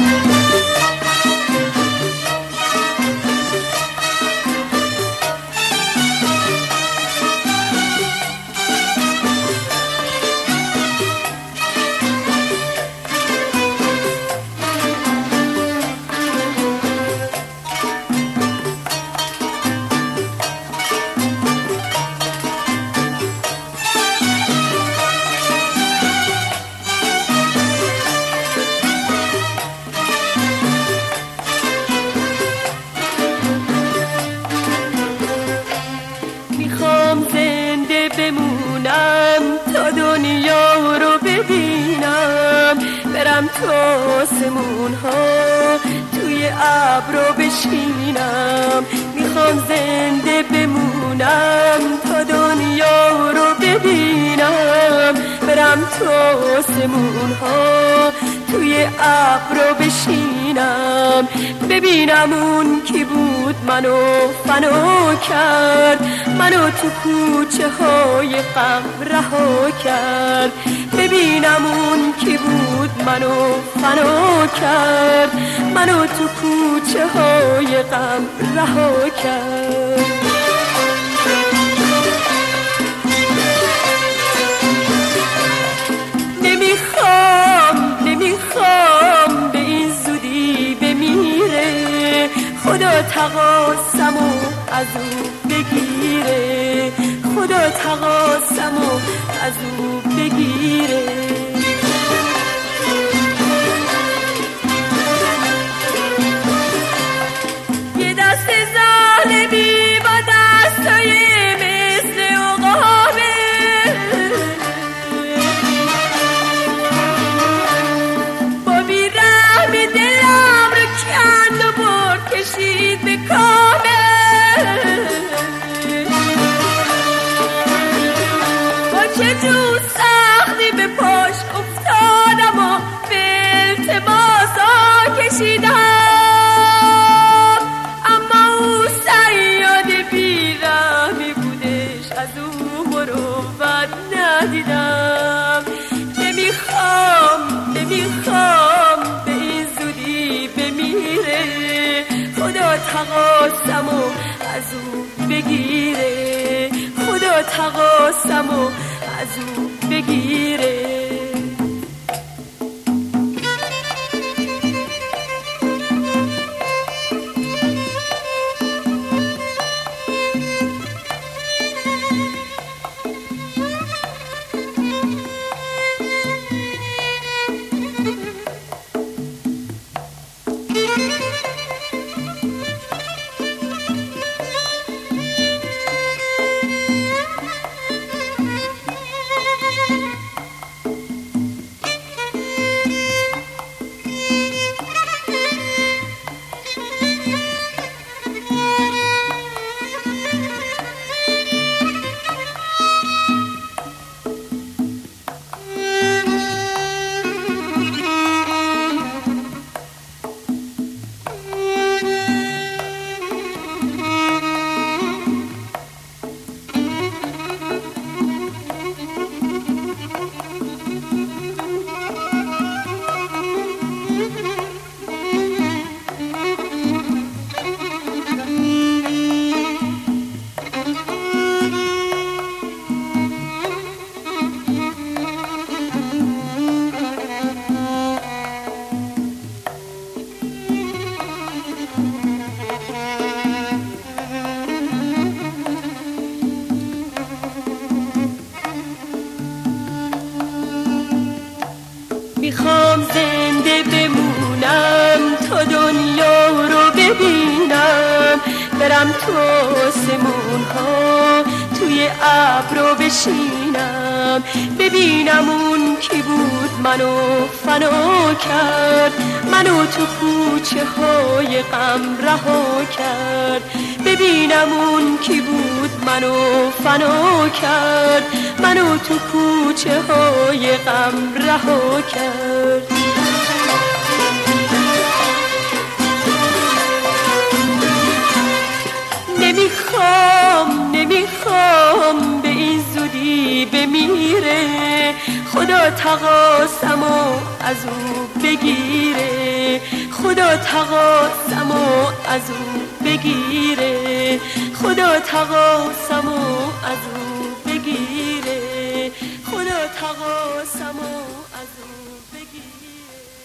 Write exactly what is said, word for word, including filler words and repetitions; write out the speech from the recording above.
تا دنیا رو ببینم، برم تو آسمون ها توی ابر بشینم. میخوام زنده بمونم تا دنیا رو ببینم، برم تو آسمون ها توی ابر بشینم. ببینم اون کی بود منو فنا کرد، منو تو کوچه های غم رها کرد. ببینم اون کی بود منو فنا کرد، منو تو کوچه های غم رها کرد. نمیخوام نمیخوام به این زودی بمیره، خدا تقاسمو از او بگیره، خدا تقاسمو از او بگیره. یه دست ظالمی با دستای مثل عقابه، با بیرحمی دلم رو کند و برد کشید به کامه. با چه جور سختی به پاش افتادم و به التماسا کشیدم، اما او صیاد بیرحمی بودش، از او مروت ندیدم. نمیخوام نمیخوام به این زودی بمیره، خدا تقاسمو از او بگیره، خدا تقاسمو از او بگیره. میخوام زنده بمونم تا دنیا رو ببینم، برم تو آسمون ها توی ابر بشینم. ببینم اون کی بود منو فنا کرد، منو تو کوچه های غم رها کرد. ببینم اون کی بود منو فنا کرد، منو تو کوچه های غم رها کرد. نمیخوام نمیخوام به این زودی بمیره، خدا تقاسمو از او بگیره، خدا تقاسمو از او بگیره، خدا تقاسمو از او بگیره، خدا تقاسمو از او بگیره.